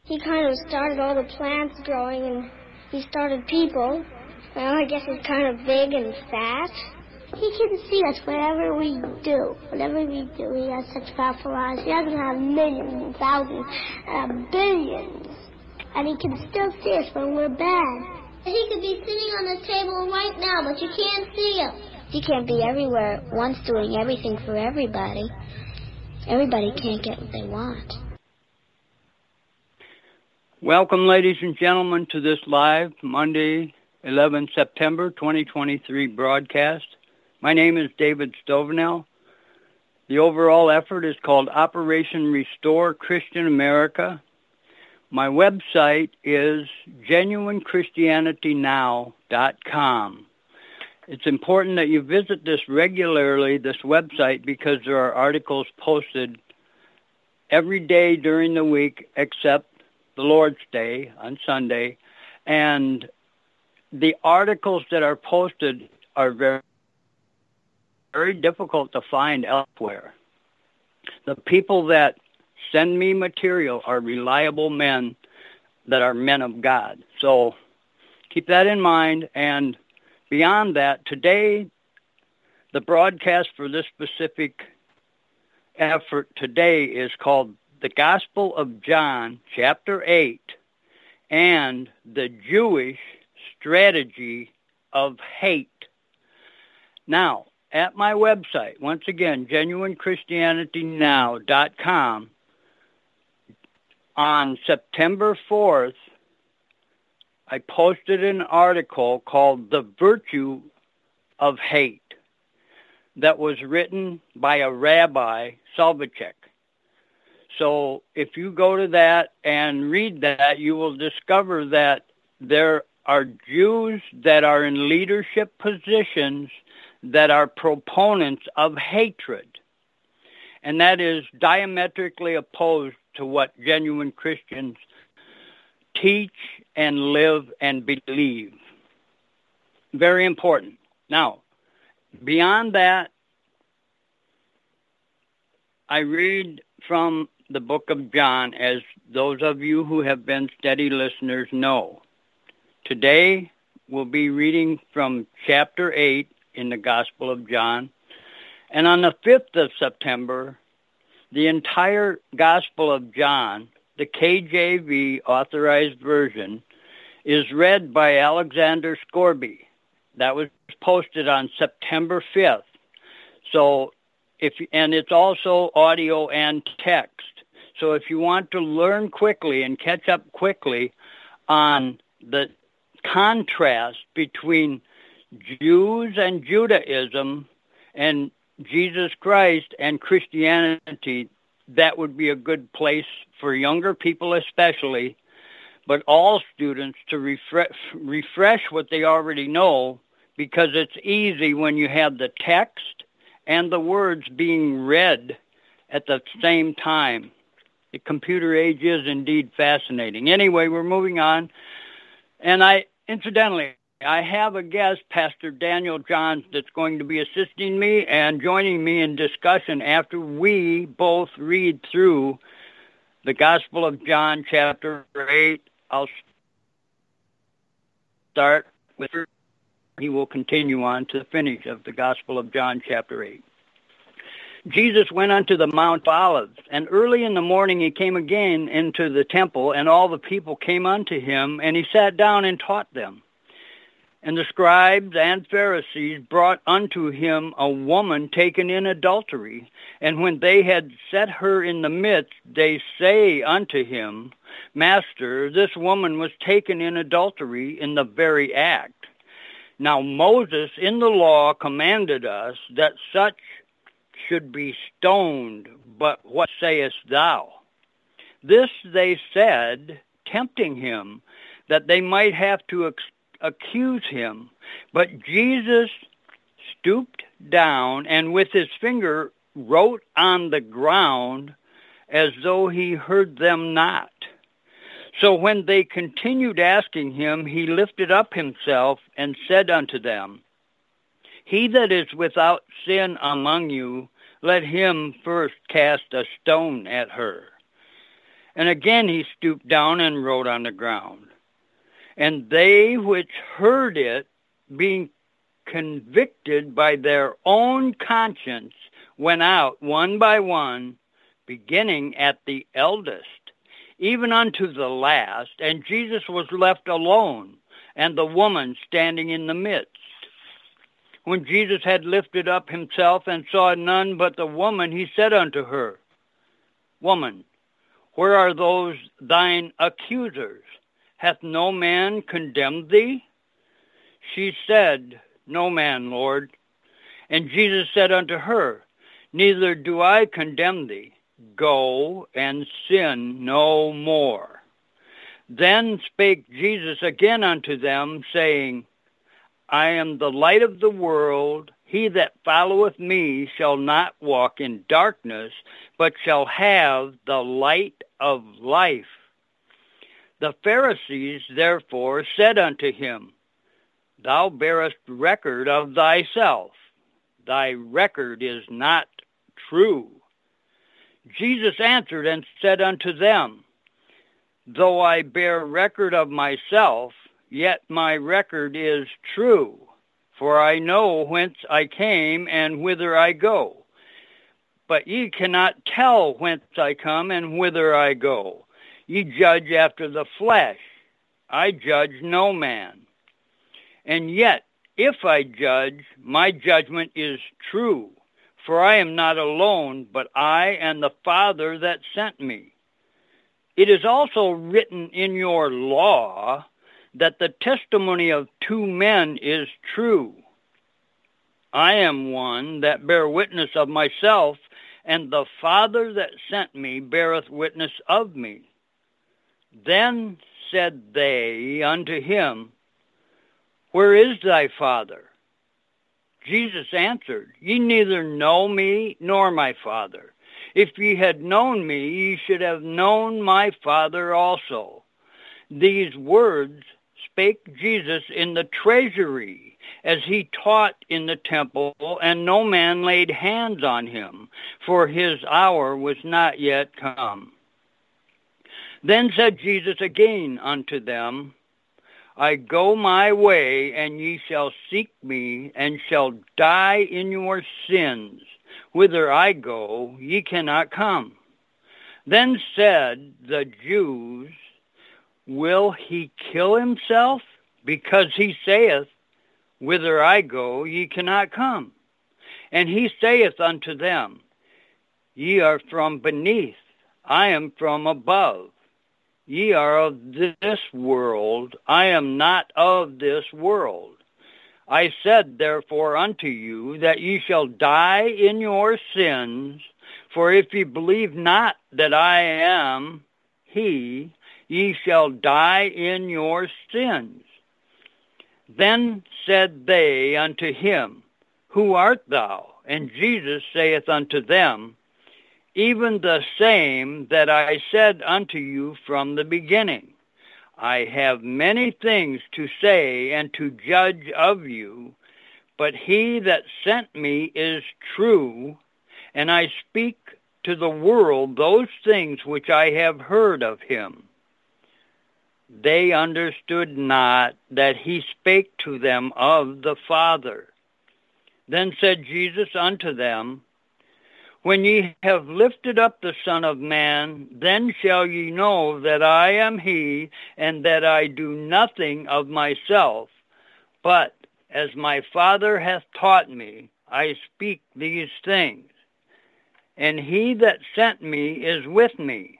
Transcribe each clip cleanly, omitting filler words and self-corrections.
He kind of started all the plants growing, and he started people. Well, I guess he's kind of big and fat. He can see us whatever we do. Whatever we do, he has such powerful eyes. He doesn't have millions and thousands, billions. And he can still see us when we're bad. He could be sitting on the table right now, but you can't see him. He can't be everywhere at once doing everything for everybody. Everybody can't get what they want. Welcome, ladies and gentlemen, to this live Monday, 11 September 2023 broadcast. My name is David Stovenell. The overall effort is called Operation Restore Christian America. My website is genuinechristianitynow.com. It's important that you visit this regularly, this website, because there are articles posted every day during the week except the Lord's Day on Sunday, and the articles that are posted are very, very difficult to find elsewhere. The people that send me material are reliable men that are men of God. So keep that in mind. And beyond that, today, the broadcast for this specific effort today is called The Gospel of John, chapter 8, and the Jewish strategy of hate. Now, at my website, once again, genuinechristianitynow.com, on September 4th, I posted an article called The Virtue of Hate that was written by a rabbi, Soloveitchik. So if you go to that and read that, you will discover that there are Jews that are in leadership positions that are proponents of hatred. And that is diametrically opposed to what genuine Christians teach and live and believe. Very important. Now, beyond that, I read from the book of John, as those of you who have been steady listeners know. Today, we'll be reading from chapter 8 in the Gospel of John. And on the 5th of September, the entire Gospel of John, the KJV authorized version, is read by Alexander Scorby. That was posted on September 5th. So, and it's also audio and text. So if you want to learn quickly and catch up quickly on the contrast between Jews and Judaism and Jesus Christ and Christianity, that would be a good place for younger people especially, but all students to refresh what they already know, because it's easy when you have the text and the words being read at the same time. The computer age is indeed fascinating. Anyway, we're moving on. And I have a guest, Pastor Daniel Johns, that's going to be assisting me and joining me in discussion after we both read through the Gospel of John, chapter 8. I'll start with her. He will continue on to the finish of the Gospel of John, chapter 8. Jesus went unto the Mount of Olives, and early in the morning he came again into the temple, and all the people came unto him, and he sat down and taught them. And the scribes and Pharisees brought unto him a woman taken in adultery, and when they had set her in the midst, they say unto him, Master, this woman was taken in adultery in the very act. Now Moses in the law commanded us that such should be stoned, but what sayest thou? This they said, tempting him, that they might have to accuse him. But Jesus stooped down and with his finger wrote on the ground as though he heard them not. So when they continued asking him, he lifted up himself and said unto them, He that is without sin among you, let him first cast a stone at her. And again he stooped down and wrote on the ground. And they which heard it, being convicted by their own conscience, went out one by one, beginning at the eldest, even unto the last. And Jesus was left alone, and the woman standing in the midst. When Jesus had lifted up himself and saw none but the woman, he said unto her, Woman, where are those thine accusers? Hath no man condemned thee? She said, No man, Lord. And Jesus said unto her, Neither do I condemn thee. Go and sin no more. Then spake Jesus again unto them, saying, I am the light of the world. He that followeth me shall not walk in darkness, but shall have the light of life. The Pharisees therefore said unto him, Thou bearest record of thyself. Thy record is not true. Jesus answered and said unto them, Though I bear record of myself, yet my record is true, for I know whence I came and whither I go. But ye cannot tell whence I come and whither I go. Ye judge after the flesh. I judge no man. And yet, if I judge, my judgment is true, for I am not alone, but I and the Father that sent me. It is also written in your law that the testimony of two men is true. I am one that bear witness of myself, and the Father that sent me beareth witness of me. Then said they unto him, Where is thy Father? Jesus answered, Ye neither know me nor my Father. If ye had known me, ye should have known my Father also. These words spake Jesus in the treasury, as he taught in the temple, and no man laid hands on him, for his hour was not yet come. Then said Jesus again unto them, I go my way, and ye shall seek me, and shall die in your sins. Whither I go, ye cannot come. Then said the Jews, Will he kill himself? Because he saith, Whither I go, ye cannot come. And he saith unto them, Ye are from beneath, I am from above. Ye are of this world, I am not of this world. I said therefore unto you, that ye shall die in your sins, for if ye believe not that I am he, ye shall die in your sins. Then said they unto him, Who art thou? And Jesus saith unto them, Even the same that I said unto you from the beginning. I have many things to say and to judge of you, but he that sent me is true, and I speak to the world those things which I have heard of him. They understood not that he spake to them of the Father. Then said Jesus unto them, When ye have lifted up the Son of Man, then shall ye know that I am he, and that I do nothing of myself, but as my Father hath taught me, I speak these things. And he that sent me is with me.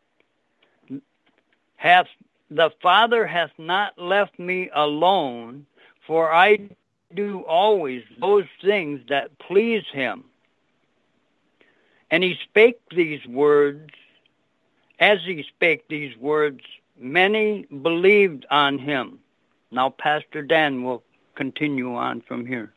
The Father hath not left me alone, for I do always those things that please him. And he spake these words. As he spake these words, many believed on him. Now Pastor Dan will continue on from here.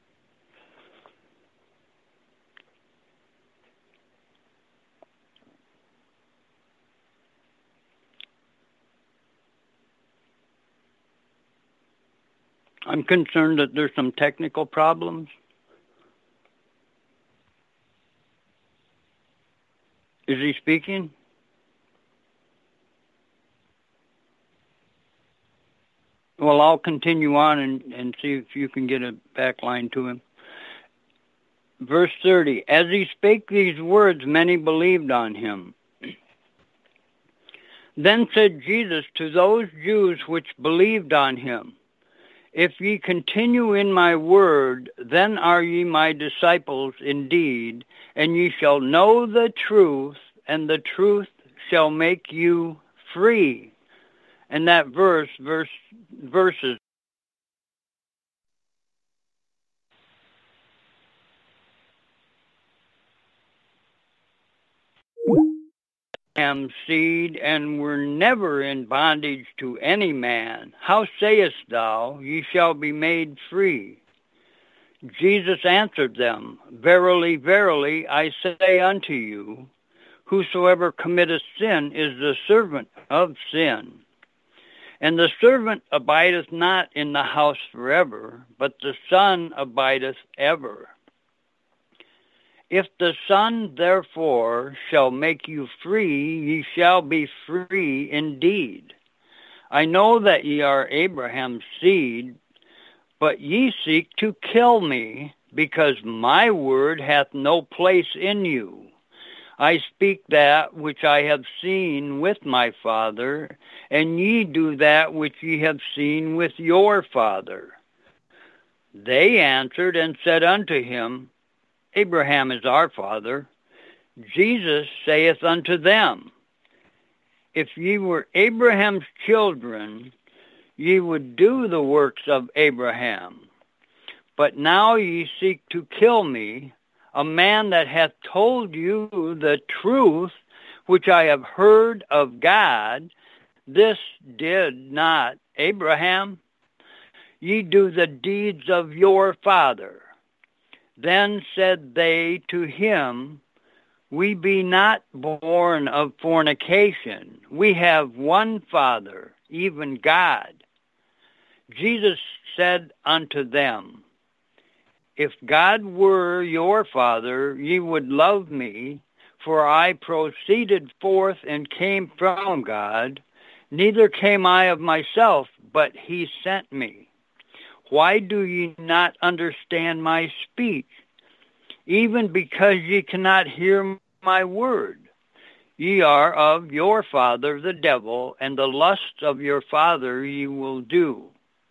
I'm concerned that there's some technical problems. Is he speaking? Well, I'll continue on and see if you can get a back line to him. Verse 30, as he spake these words, many believed on him. Then said Jesus to those Jews which believed on him, if ye continue in my word, then are ye my disciples indeed, and ye shall know the truth, and the truth shall make you free. And that verses am seed, and were never in bondage to any man. How sayest thou, ye shall be made free? Jesus answered them, verily, verily, I say unto you, whosoever committeth sin is the servant of sin. And the servant abideth not in the house forever, but the Son abideth ever. If the Son therefore shall make you free, ye shall be free indeed. I know that ye are Abraham's seed, but ye seek to kill me, because my word hath no place in you. I speak that which I have seen with my Father, and ye do that which ye have seen with your father. They answered and said unto him, Abraham is our father. Jesus saith unto them, if ye were Abraham's children, ye would do the works of Abraham. But now ye seek to kill me, a man that hath told you the truth which I have heard of God. This did not Abraham. Ye do the deeds of your father. Then said they to him, we be not born of fornication. We have one Father, even God. Jesus said unto them, if God were your Father, ye would love me, for I proceeded forth and came from God. Neither came I of myself, but he sent me. Why do ye not understand my speech? Even because ye cannot hear my word. Ye are of your father the devil, and the lusts of your father ye will do.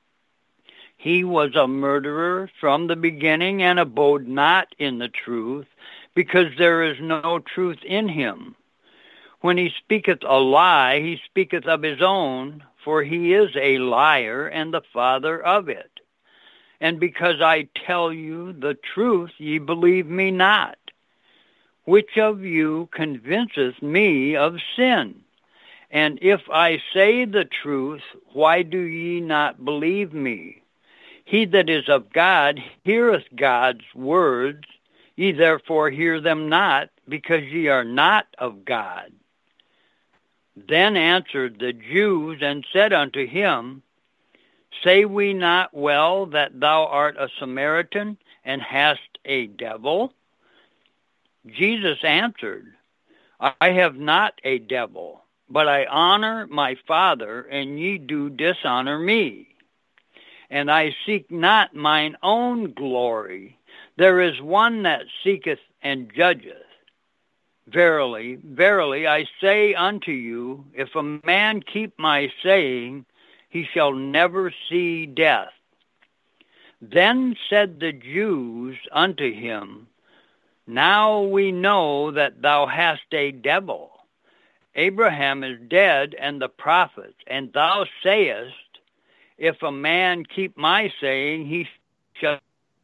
He was a murderer from the beginning, and abode not in the truth, because there is no truth in him. When he speaketh a lie, he speaketh of his own, for he is a liar and the father of it. And because I tell you the truth, ye believe me not. Which of you convinceth me of sin? And if I say the truth, why do ye not believe me? He that is of God heareth God's words. Ye therefore hear them not, because ye are not of God. Then answered the Jews and said unto him, say we not well that thou art a Samaritan, and hast a devil? Jesus answered, I have not a devil, but I honor my Father, and ye do dishonor me. And I seek not mine own glory. There is one that seeketh and judgeth. Verily, verily, I say unto you, if a man keep my saying, he shall never see death. Then said the Jews unto him, now we know that thou hast a devil. Abraham is dead, and the prophets, and thou sayest, if a man keep my saying, he shall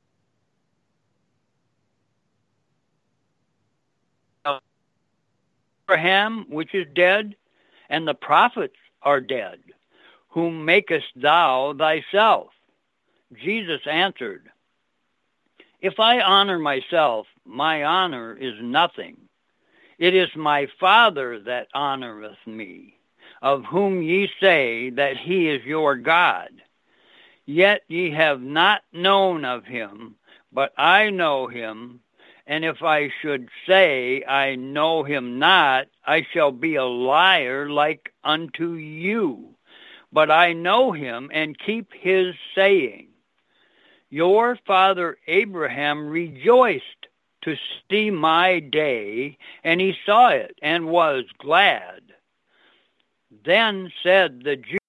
Abraham, which is dead, and the prophets are dead. Whom makest thou thyself? Jesus answered, if I honor myself, my honor is nothing. It is my Father that honoreth me, of whom ye say that he is your God. Yet ye have not known of him, but I know him. And if I should say I know him not, I shall be a liar like unto you. but I know him and keep his saying. Your father Abraham rejoiced to see my day, and he saw it and was glad. Then said the Jews,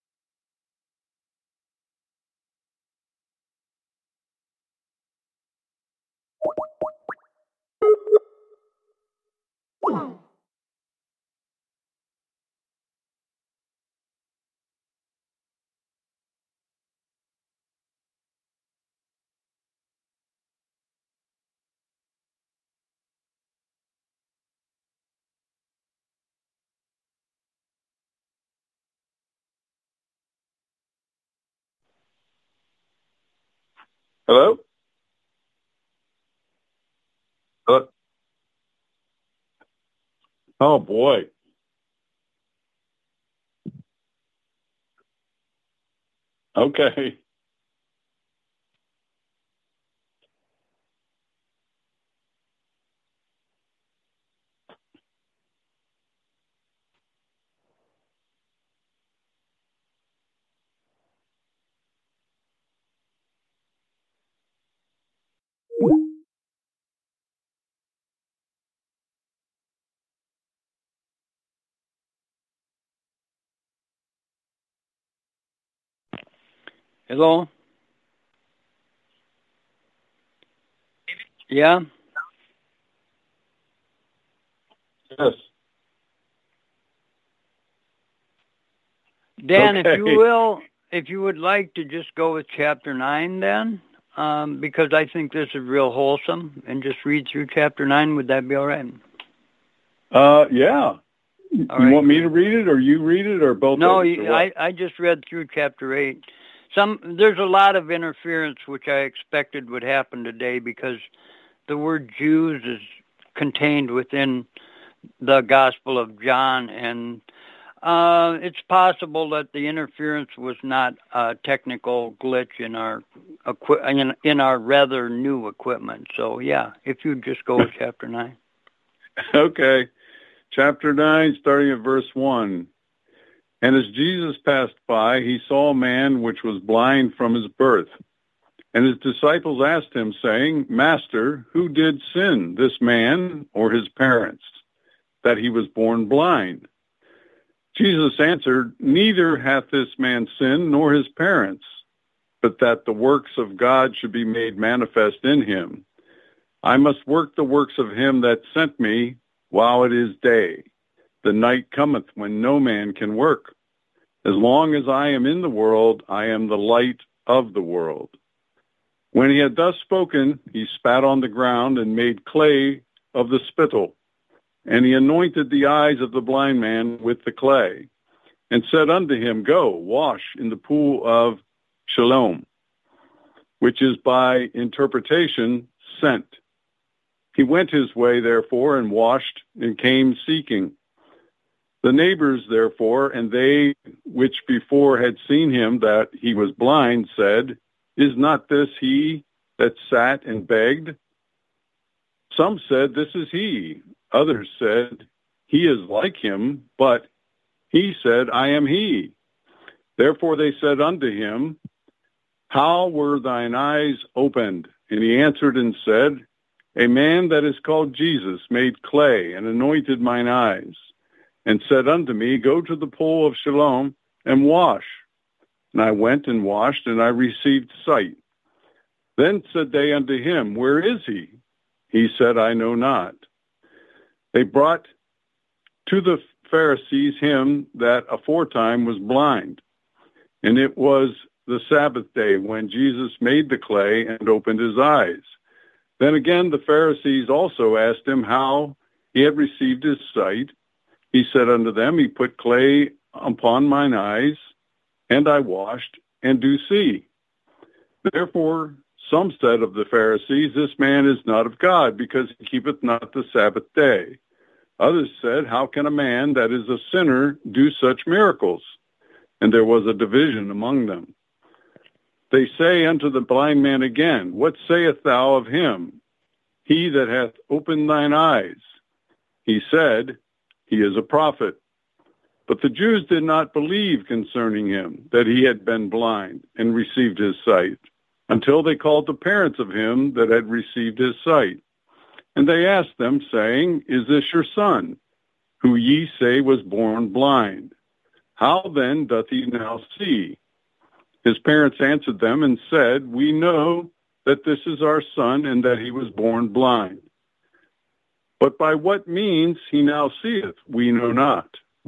Hello? Hello? Oh, boy. Okay. hello? Yeah? Yes. Dan, Okay. if you would like to just go with chapter 9 then, because I think this is real wholesome, and just read through chapter 9, would that be all right? Yeah. You right. want me to read it, or you read it, or both No, of us? No, I just read through chapter 8. There's a lot of interference which I expected would happen today because the word Jews is contained within the Gospel of John, and it's possible that the interference was not a technical glitch in our rather new equipment. So yeah, if you just go with chapter 9. Okay. Chapter 9, starting at verse 1. And as Jesus passed by, he saw a man which was blind from his birth. And his disciples asked him, saying, Master, who did sin, this man or his parents, that he was born blind? Jesus answered, Neither hath this man sinned nor his parents, but that the works of God should be made manifest in him. I must work the works of him that sent me while it is day. The night cometh when no man can work. As long as I am in the world, I am the light of the world. When he had thus spoken, he spat on the ground and made clay of the spittle. And he anointed the eyes of the blind man with the clay, and said unto him, Go, wash in the pool of Siloam, which is by interpretation sent. He went his way, therefore, and washed, and came seeking. The neighbors, therefore, and they which before had seen him that he was blind, said, Is not this he that sat and begged? Some said, This is he. Others said, He is like him. But he said, I am he. Therefore they said unto him, How were thine eyes opened? And he answered and said, A man that is called Jesus made clay and anointed mine eyes, and said unto me, Go to the pool of Siloam and wash. And I went and washed, and I received sight. Then said they unto him, Where is he? He said, I know not. They brought to the Pharisees him that aforetime was blind. And it was the Sabbath day when Jesus made the clay and opened his eyes. Then again the Pharisees also asked him how he had received his sight. He said unto them, He put clay upon mine eyes, and I washed, and do see. Therefore some said of the Pharisees, This man is not of God, because he keepeth not the Sabbath day. Others said, How can a man that is a sinner do such miracles? And there was a division among them. They say unto the blind man again, What sayest thou of him? He that hath opened thine eyes. He said, He is a prophet. But the Jews did not believe concerning him that he had been blind and received his sight, until they called the parents of him that had received his sight. And they asked them, saying, Is this your son, who ye say was born blind? How then doth he now see? His parents answered them and said, We know that this is our son, and that he was born blind. But by what means he now seeth, we know not.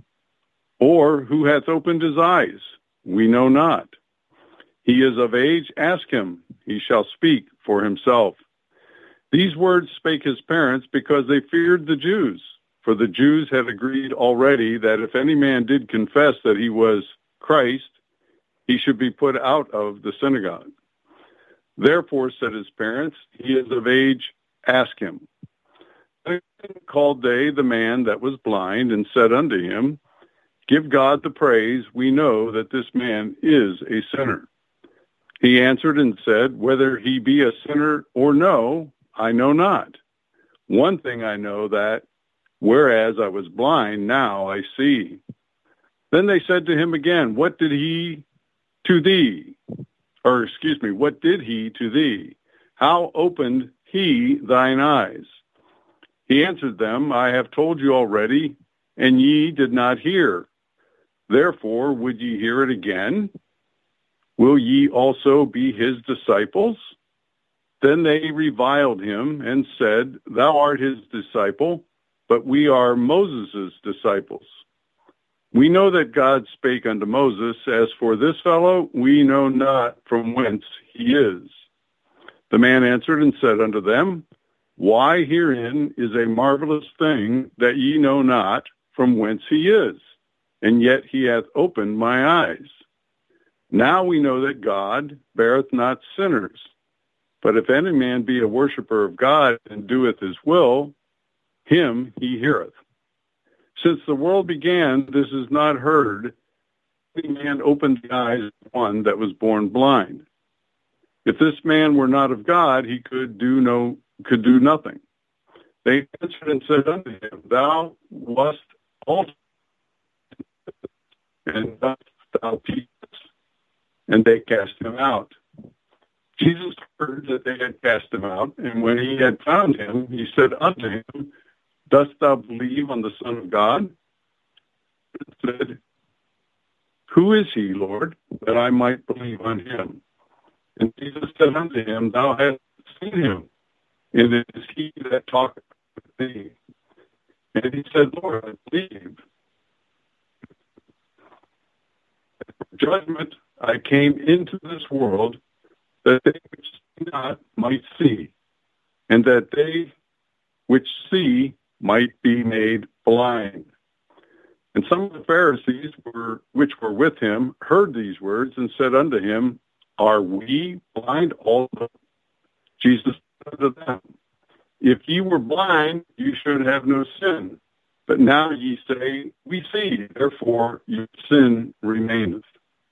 Or who hath opened his eyes? We know not. He is of age, ask him. He shall speak for himself. These words spake his parents because they feared the Jews. For the Jews had agreed already that if any man did confess that he was Christ, he should be put out of the synagogue. Therefore, said his parents, He is of age, ask him. Then called they the man that was blind, and said unto him, Give God the praise, we know that this man is a sinner. He answered and said, Whether he be a sinner or no, I know not. One thing I know, that, whereas I was blind, now I see. Then they said to him again, What did he to thee? What did he to thee? How opened he thine eyes? He answered them, I have told you already, and ye did not hear. Therefore, would ye hear it again? Will ye also be his disciples? Then they reviled him and said, Thou art his disciple, but we are Moses' disciples. We know that God spake unto Moses, As for this fellow, we know not from whence he is. The man answered and said unto them, Why herein is a marvelous thing, that ye know not from whence he is, and yet he hath opened my eyes. Now we know that God beareth not sinners, but if any man be a worshipper of God, and doeth his will, him he heareth. Since the world began, this is not heard, any man opened the eyes of one that was born blind. If this man were not of God, he could do nothing. They answered and said unto him, Thou wast also, and dost thou teach us? And they cast him out. Jesus heard that they had cast him out, and when he had found him, he said unto him, Dost thou believe on the Son of God? He said, Who is he, Lord, that I might believe on him? And Jesus said unto him, Thou hast seen him, and it is he that talketh with thee. And he said, Lord, I believe. For judgment I came into this world, that they which see not might see, and that they which see might be made blind. And some of the Pharisees which were with him heard these words and said unto him, Are we blind also? Jesus said unto them, If ye were blind, you should have no sin. But now ye say, We see, therefore your sin remaineth.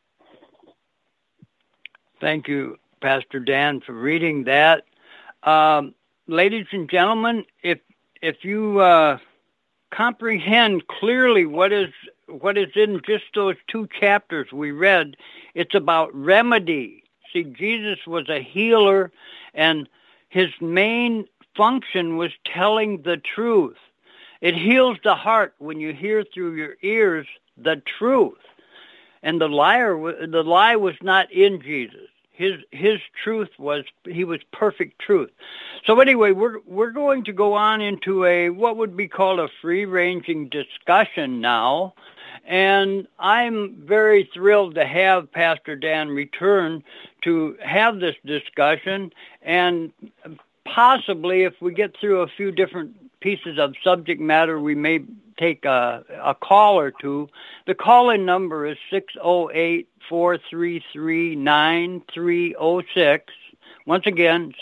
Thank you, Pastor Dan, for reading that. Ladies and gentlemen, if you comprehend clearly what is in just those two chapters we read, it's about remedy. See, Jesus was a healer, and his main function was telling the truth. It heals the heart when you hear through your ears the truth. And the lie was not in Jesus. His truth was, he was perfect truth. So anyway, we're going to go on into what would be called a free-ranging discussion now. And I'm very thrilled to have Pastor Dan return to have this discussion. And possibly if we get through a few different pieces of subject matter, we may take a call or two. The call-in number is 608-433-9306. Once again,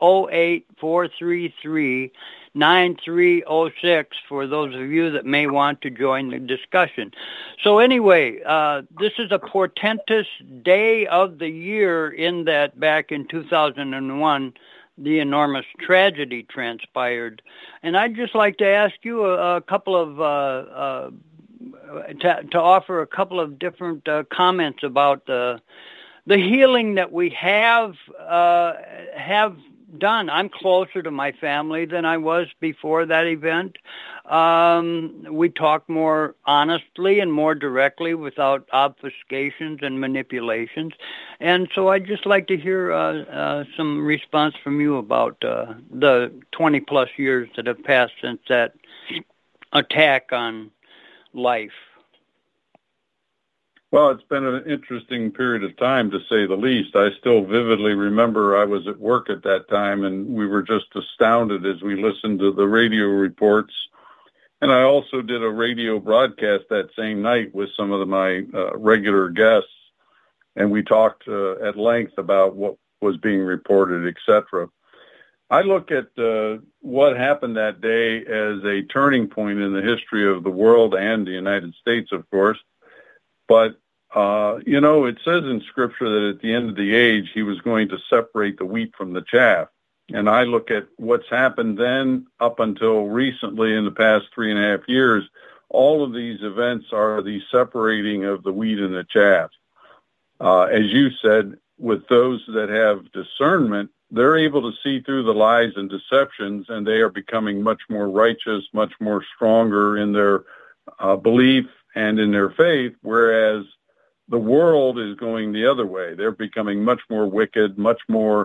608-433-9306 for those of you that may want to join the discussion. So anyway, this is a portentous day of the year in that back in 2001, the enormous tragedy transpired. And I'd just like to ask you a couple of to offer a couple of different comments about the healing that we have done. I'm closer to my family than I was before that event. We talk more honestly and more directly without obfuscations and manipulations. And so I'd just like to hear some response from you about the 20-plus years that have passed since that attack on life. Well, it's been an interesting period of time, to say the least. I still vividly remember I was at work at that time, and we were just astounded as we listened to the radio reports. And I also did a radio broadcast that same night with some of my regular guests, and we talked at length about what was being reported, etc. I look at what happened that day as a turning point in the history of the world and the United States, of course. But, it says in Scripture that at the end of the age, he was going to separate the wheat from the chaff. And I look at what's happened then up until recently in the past 3.5 years. All of these events are the separating of the wheat and the chaff. As you said, with those that have discernment, they're able to see through the lies and deceptions, and they are becoming much more righteous, much more stronger in their belief and in their faith, whereas the world is going the other way. They're becoming much more wicked, much more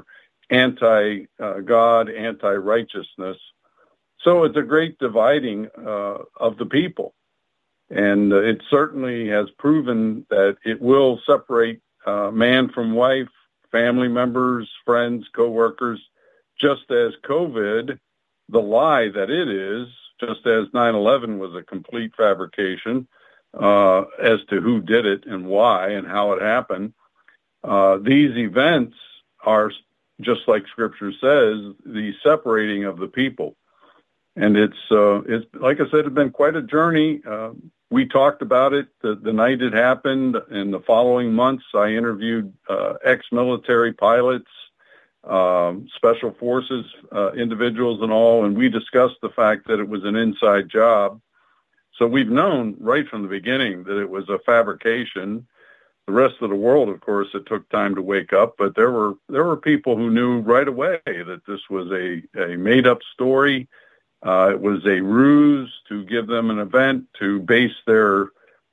anti-God, anti-righteousness. So it's a great dividing of the people. And it certainly has proven that it will separate man from wife, family members, friends, coworkers, just as COVID, the lie that it is, just as 9/11 was a complete fabrication as to who did it and why and how it happened. These events are, just like Scripture says, the separating of the people. And it's like I said, it's been quite a journey. We talked about it the night it happened. In the following months, I interviewed ex-military pilots, special forces individuals and all, and we discussed the fact that it was an inside job. So we've known right from the beginning that it was a fabrication. The rest of the world, of course, it took time to wake up, but there were people who knew right away that this was a made-up story. It was a ruse to give them an event to base their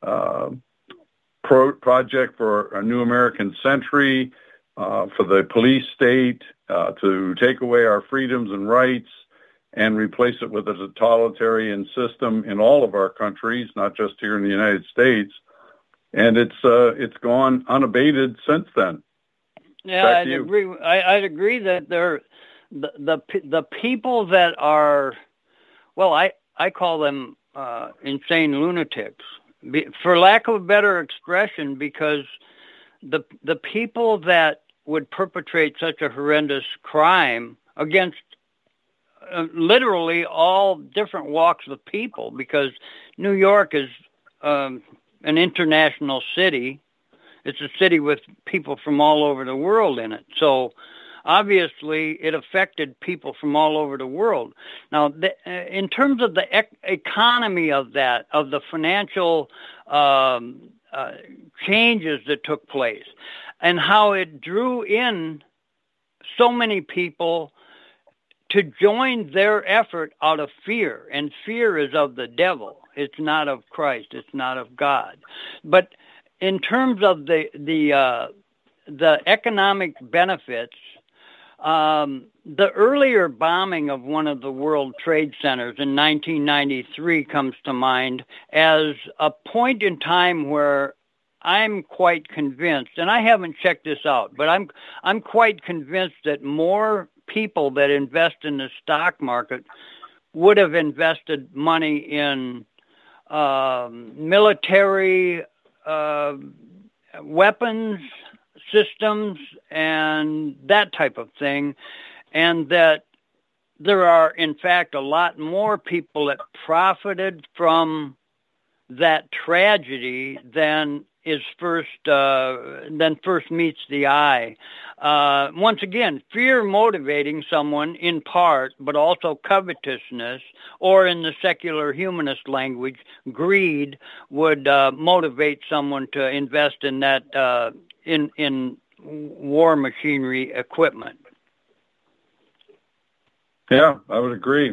project for a new American century, for the police state, to take away our freedoms and rights and replace it with a totalitarian system in all of our countries, not just here in the United States. And it's gone unabated since then. Yeah, I'd agree. I'd agree that the people that are, well, I call them insane lunatics, for lack of a better expression, because the people that would perpetrate such a horrendous crime against literally all different walks of people, because New York is an international city. It's a city with people from all over the world in it. So obviously it affected people from all over the world. Now, in terms of the economy of that, of the financial changes that took place and how it drew in so many people to join their effort out of fear, and fear is of the devil. It's not of Christ. It's not of God. But in terms of the economic benefits, the earlier bombing of one of the World Trade Centers in 1993 comes to mind as a point in time where I'm quite convinced, and I haven't checked this out, but I'm quite convinced that more people that invest in the stock market would have invested money in military weapons systems and that type of thing, and that there are, in fact, a lot more people that profited from that tragedy than is first meets the eye. Once again, fear motivating someone in part, but also covetousness, or in the secular humanist language, greed would motivate someone to invest in that in war machinery equipment. Yeah, I would agree.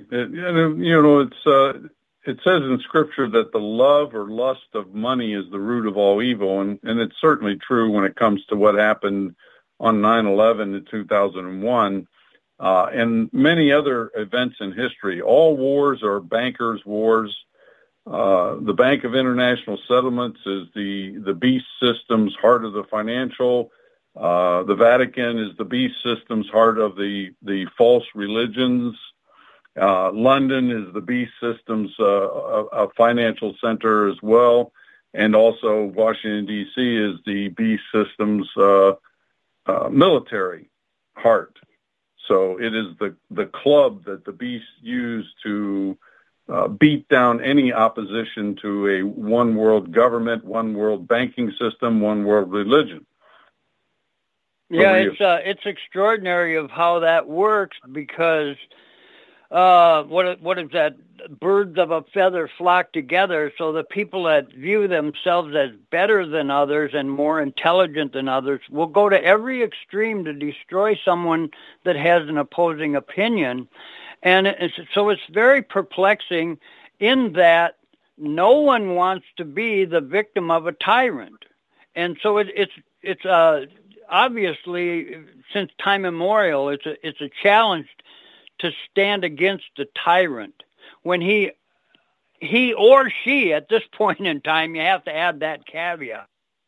It says in Scripture that the love or lust of money is the root of all evil, and it's certainly true when it comes to what happened on 9/11 in 2001 and many other events in history. All wars are bankers' wars. The Bank of International Settlements is the beast system's heart of the financial. The Vatican is the beast system's heart of the false religions. London is the beast system's a financial center as well, and also Washington D.C. is the beast system's military heart. So it is the club that the beasts use to beat down any opposition to a one world government, one world banking system, one world religion. Yeah, it's extraordinary of how that works, because what is that? Birds of a feather flock together. So the people that view themselves as better than others and more intelligent than others will go to every extreme to destroy someone that has an opposing opinion. And so it's very perplexing in that no one wants to be the victim of a tyrant. And so it's obviously, since time immemorial, it's a challenge to stand against the tyrant. When he or she, at this point in time, you have to add that caveat.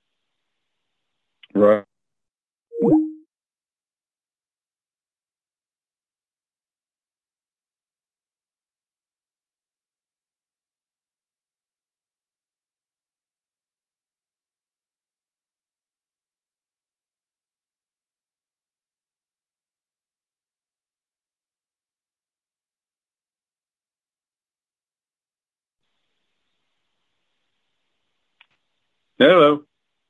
Right. Hello.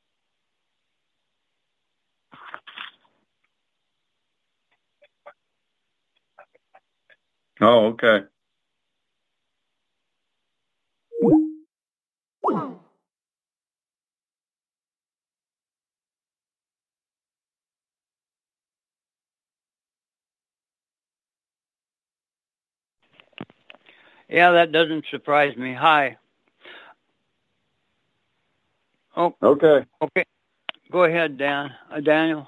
Oh, okay. Yeah, that doesn't surprise me. Hi. Oh, Okay. Okay. Go ahead, Daniel.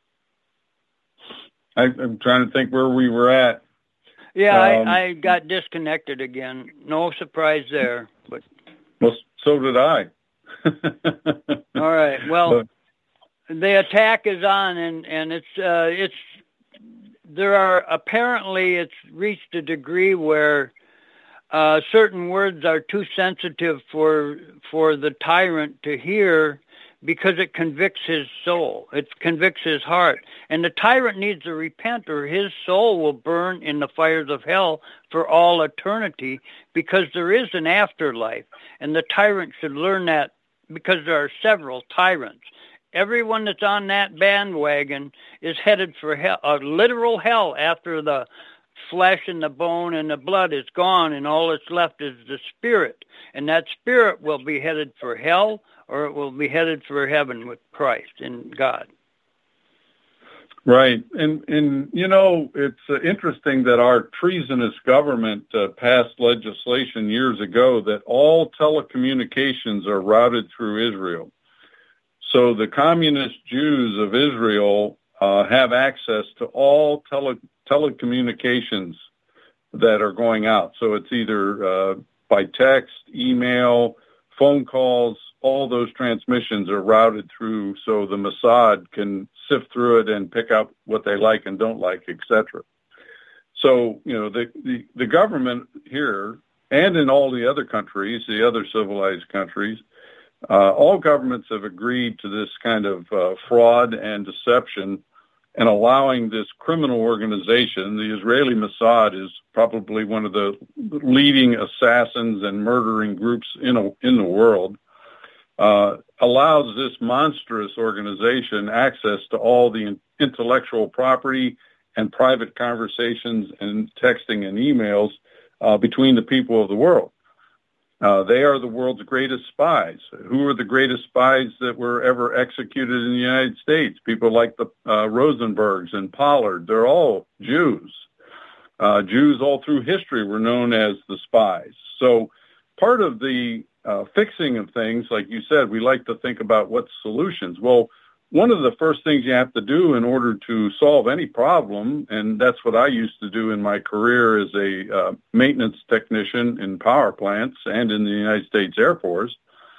I'm trying to think where we were at. Yeah, I got disconnected again. No surprise there. But well, so did I. All right. Well, the attack is on, and it's there are apparently it's reached a degree where certain words are too sensitive for the tyrant to hear, because it convicts his soul. It convicts his heart. And the tyrant needs to repent, or his soul will burn in the fires of hell for all eternity, because there is an afterlife. And the tyrant should learn that, because there are several tyrants. Everyone that's on that bandwagon is headed for hell, a literal hell, after the flesh and the bone and the blood is gone, and all that's left is the spirit. And that spirit will be headed for hell, or it will be headed for heaven with Christ and God. Right. And it's interesting that our treasonous government passed legislation years ago that all telecommunications are routed through Israel. So the communist Jews of Israel have access to all telecommunications that are going out. So it's either by text, email, phone calls. All those transmissions are routed through, so the Mossad can sift through it and pick up what they like and don't like, etc. So, the government here, and in all the other countries, the other civilized countries, all governments have agreed to this kind of fraud and deception, and allowing this criminal organization. The Israeli Mossad is probably one of the leading assassins and murdering groups in the world. allows this monstrous organization access to all the intellectual property and private conversations and texting and emails between the people of the world. They are the world's greatest spies. Who are the greatest spies that were ever executed in the United States? People like the Rosenbergs and Pollard. They're all Jews. Jews all through history were known as the spies. So part of the fixing of things, like you said, we like to think about what solutions. Well, one of the first things you have to do in order to solve any problem, and that's what I used to do in my career as a maintenance technician in power plants and in the United States Air Force,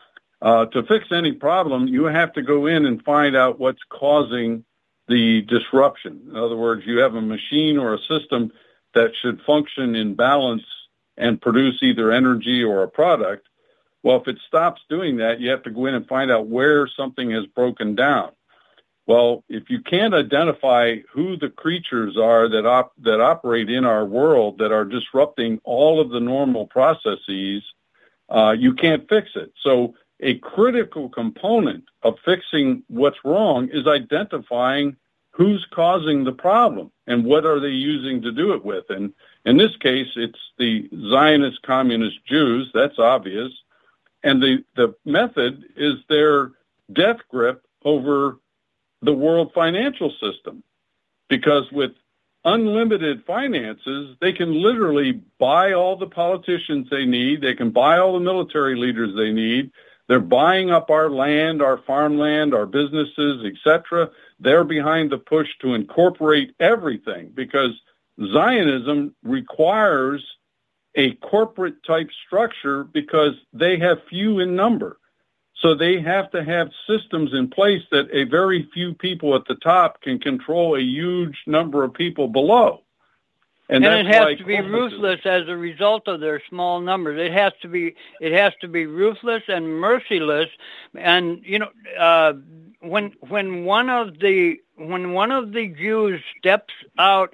to fix any problem, you have to go in and find out what's causing the disruption. In other words, you have a machine or a system that should function in balance and produce either energy or a product. Well, if it stops doing that, you have to go in and find out where something has broken down. Well, if you can't identify who the creatures are that operate in our world that are disrupting all of the normal processes, you can't fix it. So a critical component of fixing what's wrong is identifying who's causing the problem and what are they using to do it with. And in this case, it's the Zionist communist Jews. That's obvious. And the method is their death grip over the world financial system, because with unlimited finances, they can literally buy all the politicians they need. They can buy all the military leaders they need. They're buying up our land, our farmland, our businesses, etc. They're behind the push to incorporate everything, because Zionism requires a corporate type structure because they have few in number. So they have to have systems in place that a very few people at the top can control a huge number of people below. And it has to be ruthless as a result of their small numbers. It has to be ruthless and merciless. And when one of the Jews steps out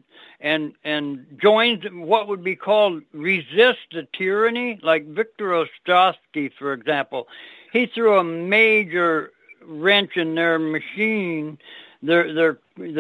and joins what would be called resist the tyranny, like Victor Ostrowski, for example, he threw a major wrench in their machine, their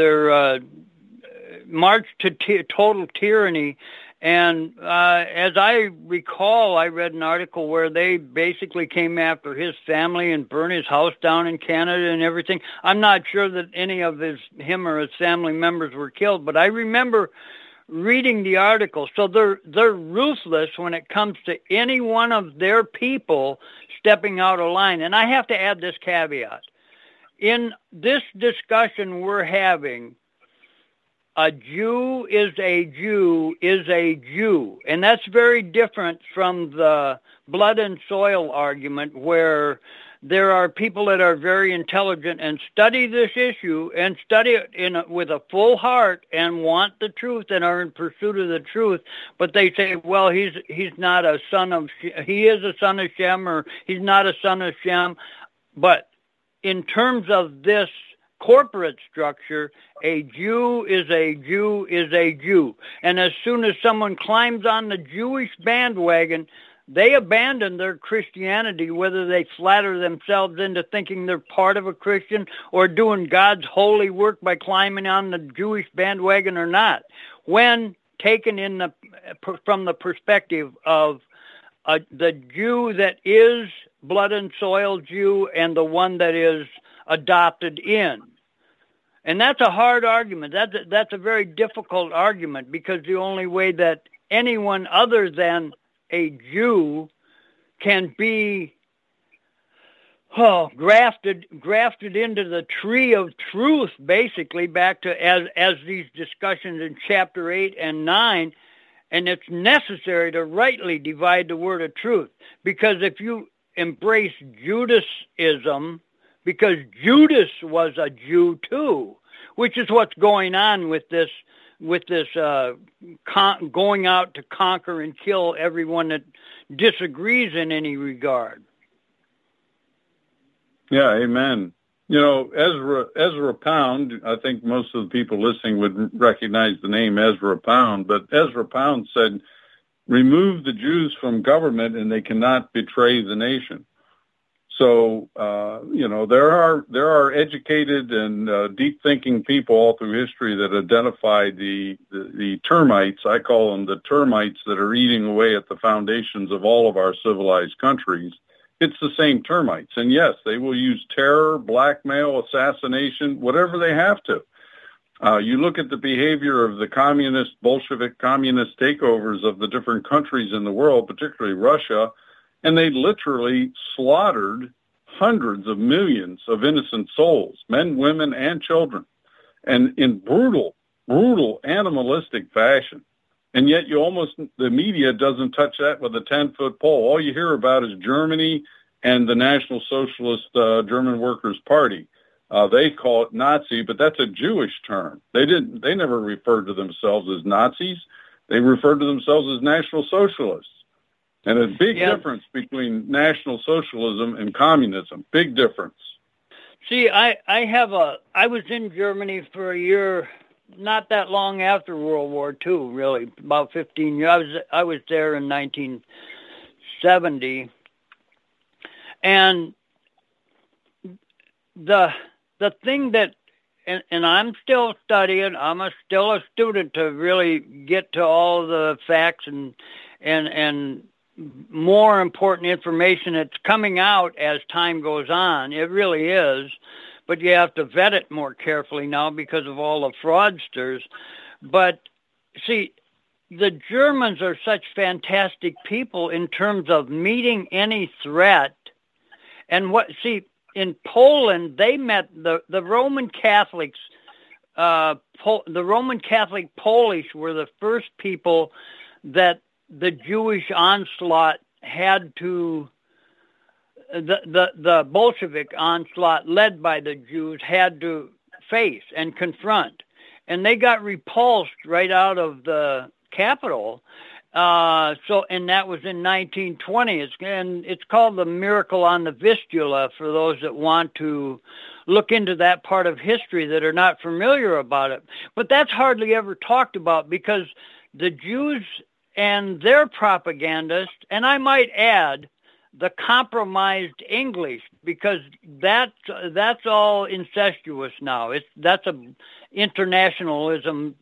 march to total tyranny. And as I recall, I read an article where they basically came after his family and burned his house down in Canada and everything. I'm not sure that any of him or his family members were killed, but I remember reading the article. So they're ruthless when it comes to any one of their people stepping out of line. And I have to add this caveat. In this discussion we're having, a Jew is a Jew is a Jew. And that's very different from the blood and soil argument, where there are people that are very intelligent and study this issue and study it with a full heart and want the truth and are in pursuit of the truth. But they say, well, he's not a son of, he is a son of Shem, or he's not a son of Shem. But in terms of this corporate structure, a Jew is a Jew is a Jew. And as soon as someone climbs on the Jewish bandwagon, they abandon their Christianity, whether they flatter themselves into thinking they're part of a Christian or doing God's holy work by climbing on the Jewish bandwagon or not. When taken from the perspective of the Jew that is blood and soil Jew and the one that is adopted in. And that's a hard argument. That's a very difficult argument, because the only way that anyone other than a Jew can be grafted into the tree of truth, basically, back to as these discussions in chapter 8 and 9, and it's necessary to rightly divide the word of truth. Because if you embrace Judaism, because Judas was a Jew too, which is what's going on with this going out to conquer and kill everyone that disagrees in any regard. Yeah, amen. You know, Ezra Pound, I think most of the people listening would recognize the name Ezra Pound, but Ezra Pound said, remove the Jews from government and they cannot betray the nation. So, there are educated and deep thinking people all through history that identify the termites. I call them the termites that are eating away at the foundations of all of our civilized countries. It's the same termites. And yes, they will use terror, blackmail, assassination, whatever they have to. You look at the behavior of the Bolshevik communist takeovers of the different countries in the world, particularly Russia, and they literally slaughtered hundreds of millions of innocent souls, men, women, and children, and in brutal, animalistic fashion. And yet the media doesn't touch that with a 10-foot pole. All you hear about is Germany and the National Socialist German Workers' Party. They call it Nazi, but that's a Jewish term. They never referred to themselves as Nazis. They referred to themselves as National Socialists. And a big difference between National Socialism and communism. Big difference. See, I was in Germany for a year, not that long after World War II, really, about 15 years. I was there in 1970. And the thing that, and I'm still studying, I'm still a student to really get to all the facts and more important information that's coming out as time goes on. It really is, but you have to vet it more carefully now because of all the fraudsters. But see, the Germans are such fantastic people in terms of meeting any threat. And in Poland, they met the Roman Catholics. The Roman Catholic Polish were the first people that the Jewish onslaught had to, the Bolshevik onslaught led by the Jews had to face and confront. And they got repulsed right out of the capital. And that was in 1920. It's called the Miracle on the Vistula for those that want to look into that part of history that are not familiar about it. But that's hardly ever talked about because the Jews and their propagandists, and I might add, the compromised English, because that's all incestuous now. That's a internationalism.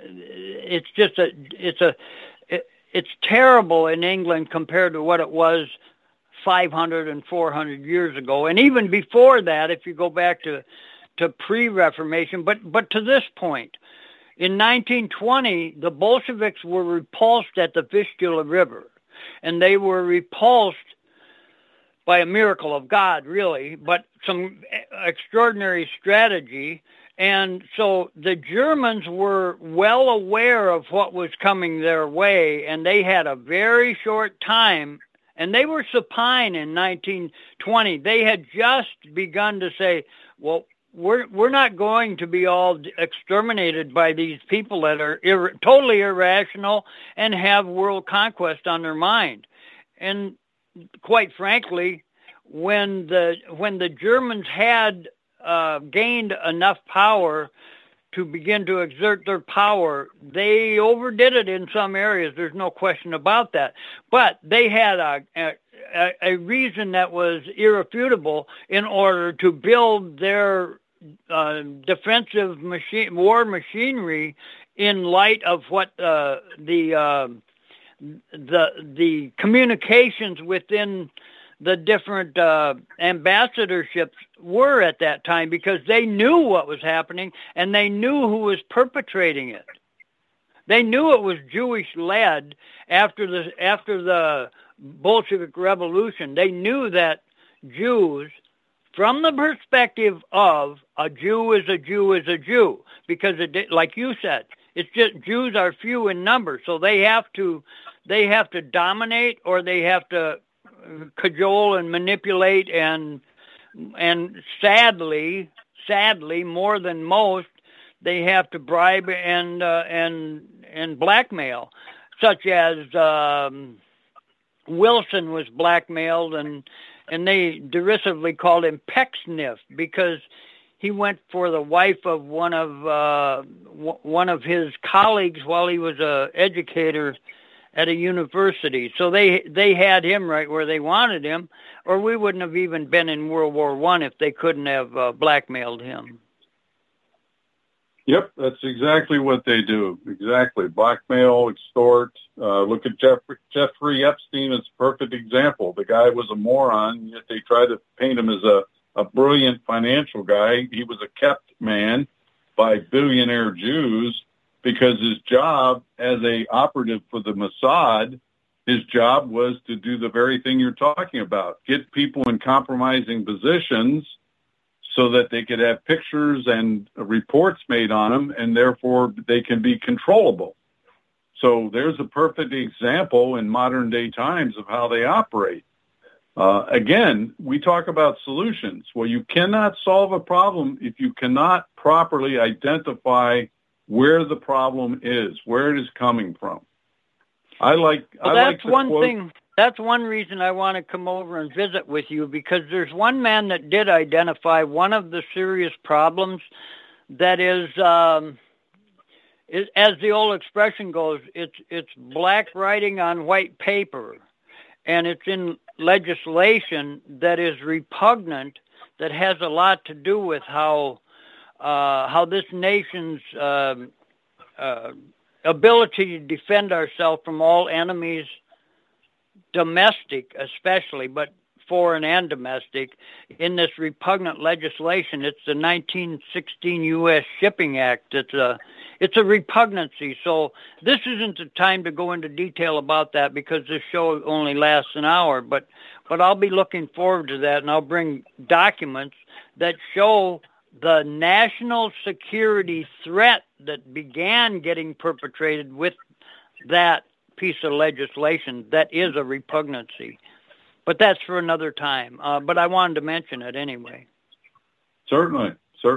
It's terrible in England compared to what it was 500 and 400 years ago, and even before that, if you go back to pre-Reformation. But to this point, in 1920, the Bolsheviks were repulsed at the Vistula River, and they were repulsed by a miracle of God, really, but some extraordinary strategy. And so the Germans were well aware of what was coming their way, and they had a very short time, and they were supine in 1920. They had just begun to say, well, we're not going to be all exterminated by these people that are totally irrational and have world conquest on their mind. And quite frankly, when the Germans had gained enough power to begin to exert their power, they overdid it in some areas. There's no question about that. But they had a reason that was irrefutable in order to build their defensive war machinery in light of what the communications within the different ambassadorships were at that time, because they knew what was happening and they knew who was perpetrating it. They knew it was Jewish-led after the Bolshevik Revolution. They knew that Jews, from the perspective of a Jew is a Jew is a Jew, because like you said, it's just Jews are few in number, so they have to dominate, or they have to cajole and manipulate and sadly more than most, they have to bribe and blackmail, such as Wilson was blackmailed, and they derisively called him Pecksniff because he went for the wife of one of his colleagues while he was a educator at a university. So they had him right where they wanted him, or we wouldn't have even been in World War I if they couldn't have blackmailed him. Yep, that's exactly what they do. Exactly. Blackmail, extort. Look at Jeffrey Epstein as a perfect example. The guy was a moron, yet they tried to paint him as a brilliant financial guy. He was a kept man by billionaire Jews because his job as a operative for the Mossad, his job was to do the very thing you're talking about, get people in compromising positions so that they could have pictures and reports made on them, and therefore they can be controllable. So there's a perfect example in modern day times of how they operate. Again, we talk about solutions. Well, you cannot solve a problem if you cannot properly identify where the problem is, where it is coming from. That's one reason I want to come over and visit with you, because there's one man that did identify one of the serious problems that is as the old expression goes, it's black writing on white paper, and it's in legislation that is repugnant, that has a lot to do with how this nation's ability to defend ourselves from all enemies, domestic especially, but foreign and domestic, in this repugnant legislation. It's the 1916 U.S. Shipping Act. It's a repugnancy. So this isn't the time to go into detail about that, because this show only lasts an hour, but I'll be looking forward to that, and I'll bring documents that show the national security threat that began getting perpetrated with that piece of legislation that is a repugnancy. But that's for another time. But I wanted to mention it anyway. Certainly.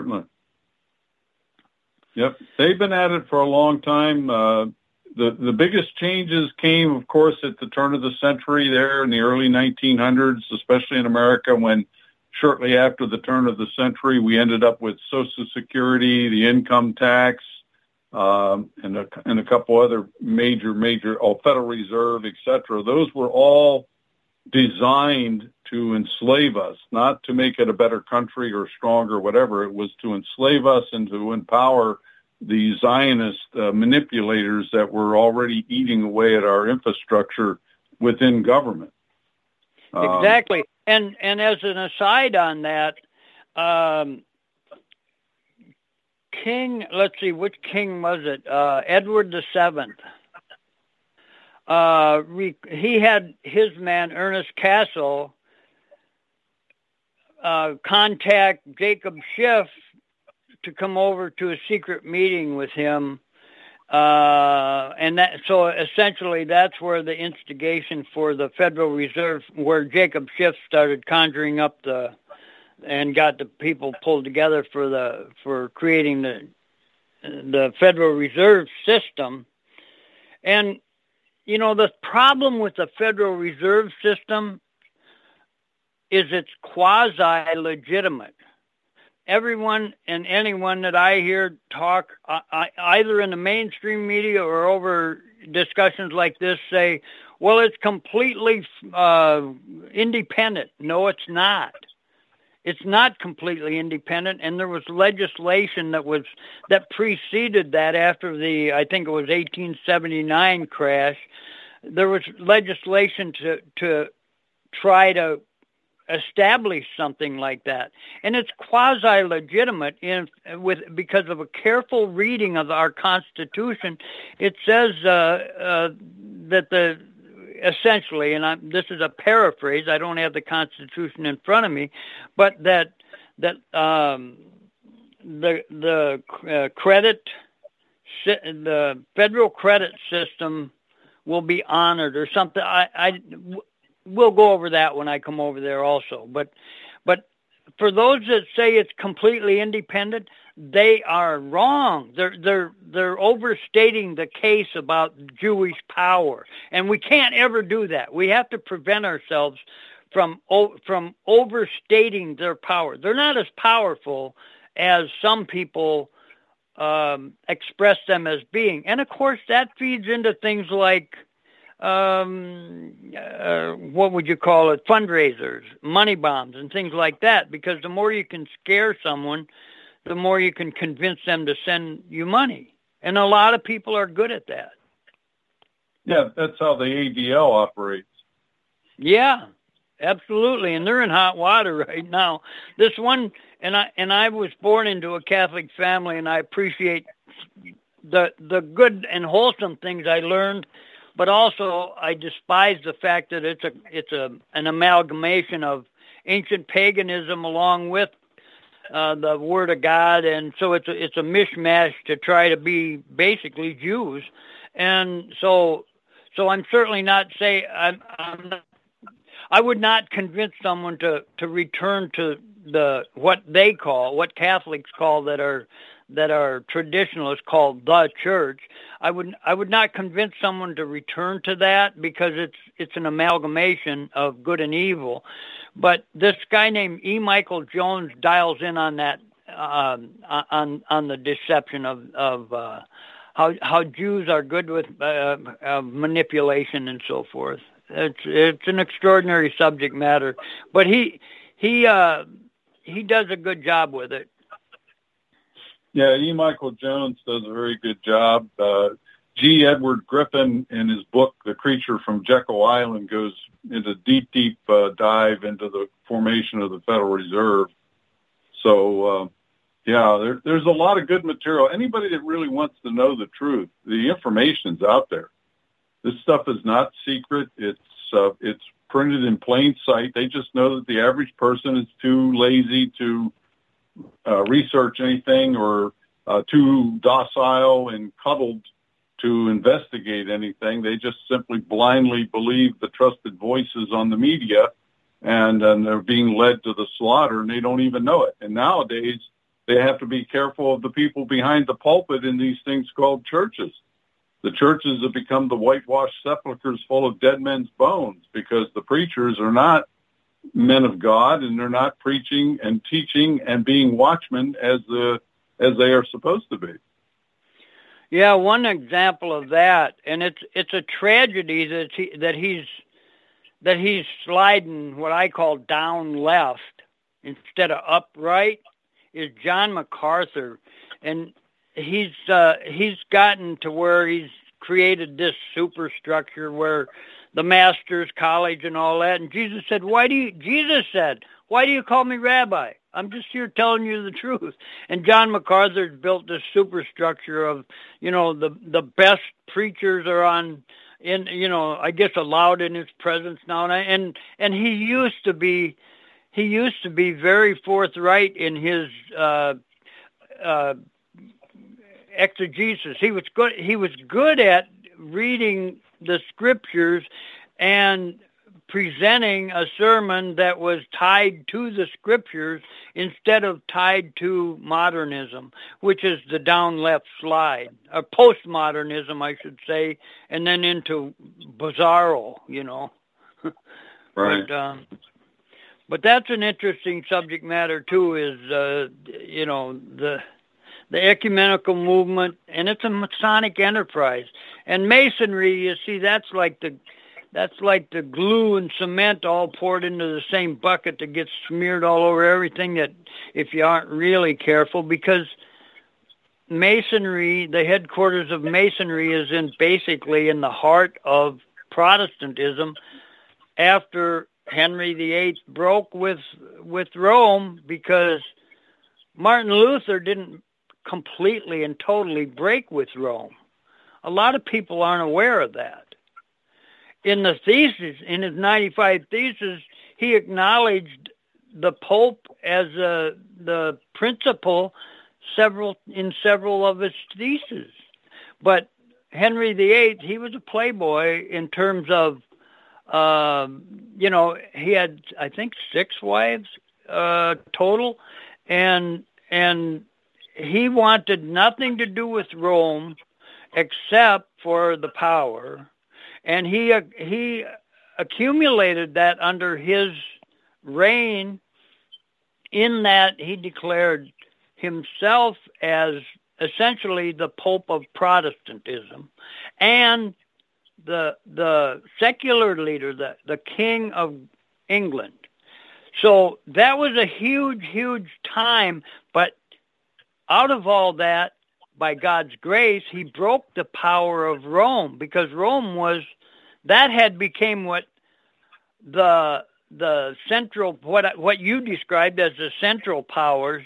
Yep. They've been at it for a long time. The biggest changes came, of course, at the turn of the century there in the early 1900s, especially in America, when shortly after the turn of the century, we ended up with Social Security, the income tax, and a couple other major, Federal Reserve, et cetera. Those were all designed to enslave us, not to make it a better country or stronger, whatever. It was to enslave us and to empower the Zionist manipulators that were already eating away at our infrastructure within government. Exactly. And as an aside on that, King, let's see, which king was it? Edward VII. He had his man, Ernest Cassel, contact Jacob Schiff to come over to a secret meeting with him. So essentially that's where the instigation for the Federal Reserve, where Jacob Schiff started conjuring up and got the people pulled together for creating the Federal Reserve System. And you know, the problem with the Federal Reserve System is it's quasi-legitimate. Everyone and anyone that I hear talk, either in the mainstream media or over discussions like this, say, well, it's completely independent. No, it's not. It's not completely independent, and there was legislation that preceded that after I think it was 1879 crash. There was legislation to try to establish something like that, and it's quasi-legitimate because of a careful reading of our Constitution. It says that essentially, and this is a paraphrase, I don't have the Constitution in front of me, but that the federal credit system will be honored or something. We'll go over that when I come over there also. But for those that say it's completely independent, they are wrong. They're overstating the case about Jewish power, and we can't ever do that. We have to prevent ourselves from overstating their power. They're not as powerful as some people express them as being, and of course that feeds into things like what would you call it, fundraisers, money bombs, and things like that, because the more you can scare someone, the more you can convince them to send you money. And a lot of people are good at that. Yeah, that's how the ADL operates. Yeah, absolutely. And they're in hot water right now. This one, and I was born into a Catholic family, and I appreciate the good and wholesome things I learned, but also I despise the fact that it's an amalgamation of ancient paganism along with the Word of God, and so it's a mishmash to try to be basically Jews, and so I'm certainly not saying I would not convince someone to return to what Catholics call that are traditionalists called the church. I would not convince someone to return to that, because it's an amalgamation of good and evil. But this guy named E. Michael Jones dials in on that, on the deception of how Jews are good with manipulation and so forth. It's an extraordinary subject matter, but he does a good job with it. Yeah, E. Michael Jones does a very good job. G. Edward Griffin, in his book, The Creature from Jekyll Island, goes into deep dive into the formation of the Federal Reserve. So, there's a lot of good material. Anybody that really wants to know the truth, the information's out there. This stuff is not secret. It's printed in plain sight. They just know that the average person is too lazy to research anything, or too docile and cuddled to investigate anything. They just simply blindly believe the trusted voices on the media, and they're being led to the slaughter, and they don't even know it. And nowadays, they have to be careful of the people behind the pulpit in these things called churches. The churches have become the whitewashed sepulchres full of dead men's bones, because the preachers are not men of God, and they're not preaching and teaching and being watchmen as they are supposed to be. Yeah, one example of that, and it's a tragedy that he's sliding what I call down left instead of upright, is John MacArthur, and he's gotten to where he's created this superstructure where the Master's College and all that. And Jesus said, why do you call me rabbi? I'm just here telling you the truth. And John MacArthur's built this superstructure of, the best preachers are I guess allowed in his presence now. And he used to be very forthright in his exegesis. He was good at reading the scriptures and presenting a sermon that was tied to the scriptures instead of tied to modernism, which is the down left slide, or postmodernism, I should say, and then into bizarro, Right. But that's an interesting subject matter too, is the ecumenical movement, and it's a Masonic enterprise. And Masonry, you see, that's like the glue and cement all poured into the same bucket that gets smeared all over everything, that if you aren't really careful, because Masonry, the headquarters of Masonry, is basically in the heart of Protestantism after Henry VIII broke with Rome, because Martin Luther didn't completely and totally break with Rome. A lot of people aren't aware of that. In the thesis, in his 95 Theses, he acknowledged the Pope as the principal in several of his theses. But Henry VIII, he was a playboy in terms of, he had, I think, 6 wives total, and he wanted nothing to do with Rome except for the power, and he accumulated that under his reign, in that he declared himself as essentially the Pope of Protestantism, and the secular leader, the King of England. So that was a huge, huge time. But out of all that, by God's grace, he broke the power of Rome, because Rome had became what the central, what you described as the central powers,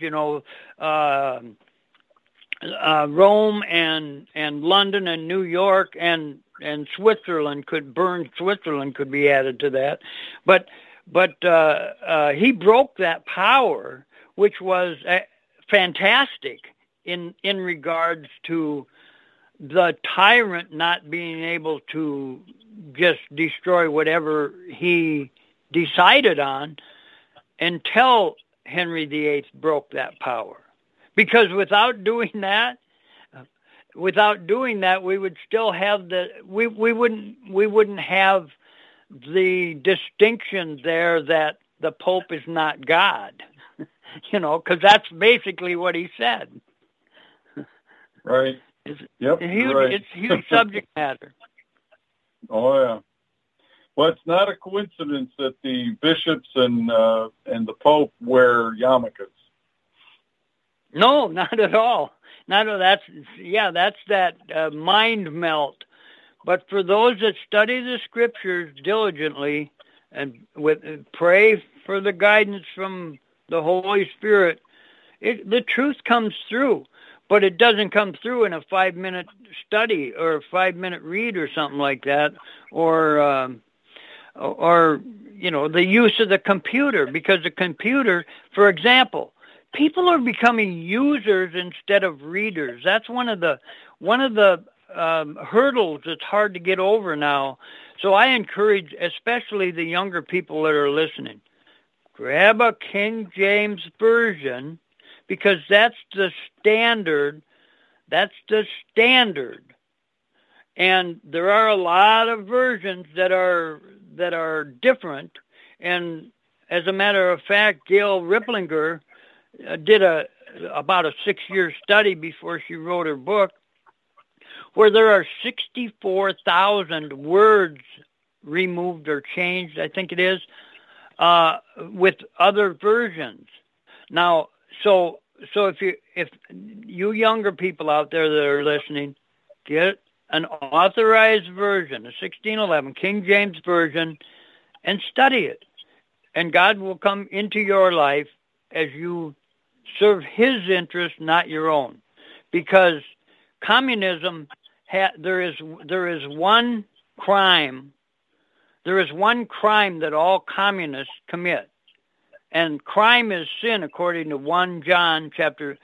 Rome and London and New York and Switzerland could be added to that. But he broke that power, which was fantastic in regards to the tyrant not being able to just destroy whatever he decided on, until Henry VIII broke that power. Because without doing that, we would still have we wouldn't have the distinction there that the Pope is not God, because that's basically what he said. Right. It's yep. Huge, right. It's huge subject matter. Oh yeah. Well, it's not a coincidence that the bishops and the Pope wear yarmulkes. No, not at all. That's that mind melt. But for those that study the scriptures diligently and pray for the guidance from the Holy Spirit, the truth comes through. But it doesn't come through in a 5-minute study or a 5-minute read or something like that, or the use of the computer. Because the computer, for example, people are becoming users instead of readers. That's one of the hurdles that's hard to get over now. So I encourage, especially the younger people that are listening, grab a King James Version, because that's the standard. And there are a lot of versions that are different. And as a matter of fact, Gail Ripplinger did about a 6-year study before she wrote her book, where there are 64,000 words removed or changed, I think it is, with other versions. Now, so if you younger people out there that are listening, get an authorized version, a 1611 King James Version, and study it. And God will come into your life as you serve his interest, not your own. Because communism, there is one crime. There is one crime that all communists commit. And crime is sin, according to 1 John chapter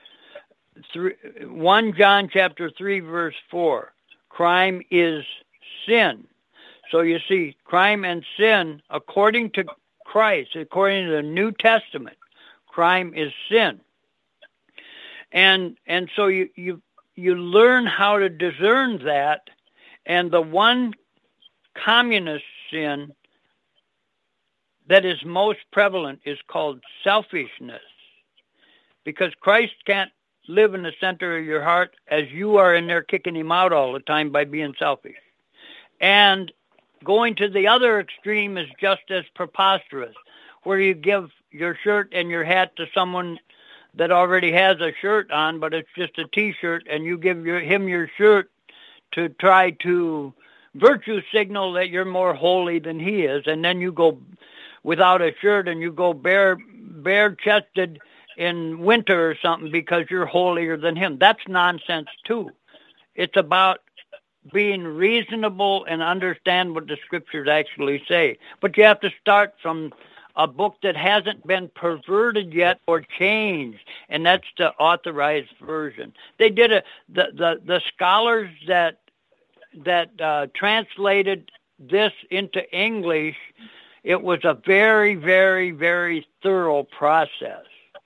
3, verse 4. Crime is sin. So you see, crime and sin, according to Christ, according to the New Testament, crime is sin. And so you learn how to discern that, and the one communist sin that is most prevalent is called selfishness, because Christ can't live in the center of your heart as you are in there kicking him out all the time by being selfish. And going to the other extreme is just as preposterous, where you give your shirt and your hat to someone that already has a shirt on, but it's just a T-shirt, and you give him your shirt to try to virtue signal that you're more holy than he is, and then you go without a shirt and you go bare-chested in winter or something because you're holier than him. That's nonsense too. It's about being reasonable and understand what the scriptures actually say. But you have to start from a book that hasn't been perverted yet or changed, and that's the authorized version. They did the scholars that translated this into English. It was a very, very, very thorough process.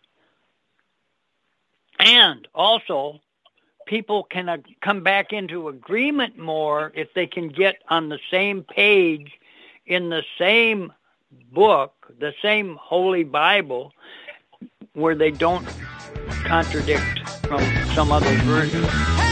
And also, people can come back into agreement more if they can get on the same page in the same book, the same Holy Bible, where they don't contradict from some other version.